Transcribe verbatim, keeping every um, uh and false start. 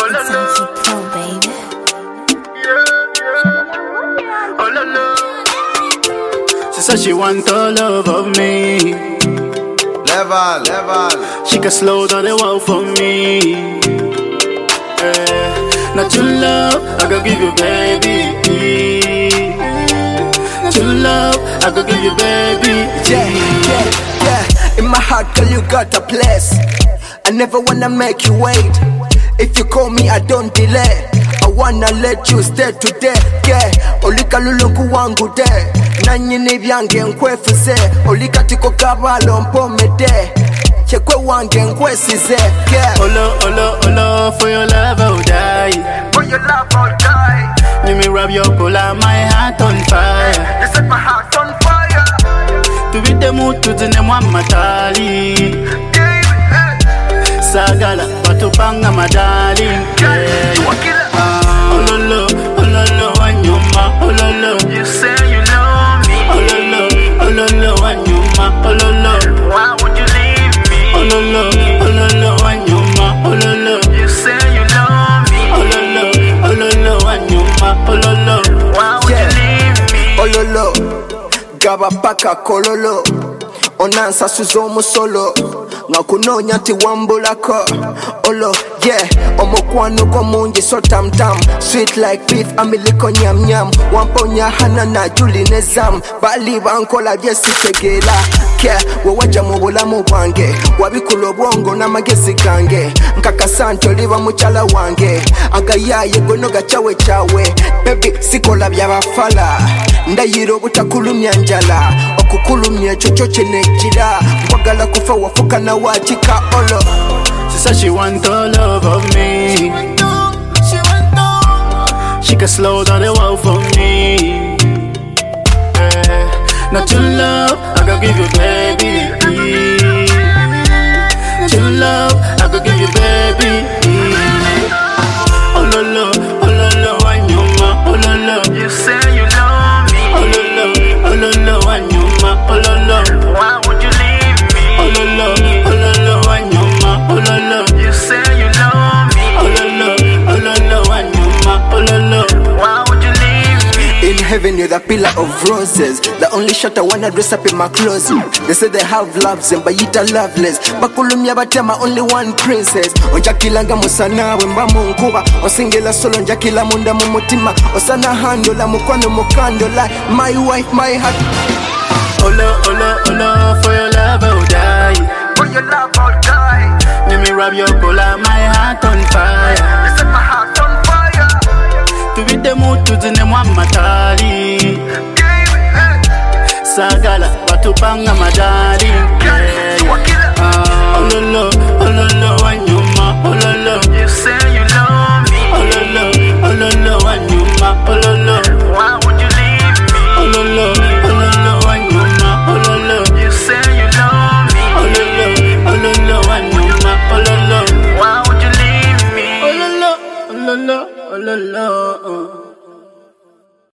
la la. Pro, baby. Yeah, yeah. Oh la la. She said she want all love of me. Level, level. She can slow down the world for me. Yeah. Not your love, I could give you, baby. Not your love, I could give you, baby. Yeah, yeah, yeah. In my heart, girl, you got a place. I never wanna make you wait. If you call me, I don't delay. I wanna let you stay today. Yeah, olika lulungu wangu de. Nanyini vyange nkwefuze. Olika tiko kabalo mpomede. Chekwe wange nkwesize. Yeah. Olo, olo, olo, for your love I'll die. For your love I'll die. Let me rub your collar, my heart on fire. You set my heart on fire. To be the mood to the name one matali. Sagala, batupanga madali. Ololo, ololo, wanyuma, ololo. You say you love me. Ololo, ololo, wanyuma, ololo. Why would you leave me? Ololo, ololo, wanyuma, ololo. You say you love me. Ololo, ololo, wanyuma, ololo. Why would you leave me? Ololo, gaba paka kololo. Onansa suzomu solo. Ngakunonya ti wambulako. Olo, yeah. Omokwano ko mungi so tam tam. Sweet like beef, amiliko nyam nyam. Wamponya hana na juli nezam. Bali bankola jesi tegela. Yeah, wawaja mubula mubwange. Wabikulo bongo na magesi gange. Nkaka santo liwa muchala wange. Agayaye gono gachawe chawe. Baby, sikola byabafala. Ndayiro butakulumya njala. Okukulumya chocho chenejira. Wagala kufa wafuka na wachika olo. She said she want all love of me. She want all, she want all. She can slow down the world for me. Yeah. Not your love, I could give you, baby. Not your love, I could give you, baby. Oh la la, oh la la, wanyuma, oh la la. You say you love me. Oh la la, oh la la, wanyuma, oh la la. Why would you leave me? Oh la la, oh la la, wanyuma, oh la la. You say you love me. Oh la la, oh la la, wanyuma, oh la la. Why would you leave me? In heaven you're the pillar of roses. The only shot I wanna dress up in my closet. They say they have loves and but you are loveless. Bakulumya batema only one princess. Onjakilanga musana wemba munkuba. Osingela solo onjakila munda mumutima. Osana handola mukwano mukandola. My wife, my heart. Ola, ola, ola, for your love I'll die. For your love I'll die. Let me rub your collar, my heart on fire. You set my heart on fire. To be the mood to the name one matali. Sagala, batupanga madali. Yeah. Ololo, ololo, wanyuma, ololo. You say you love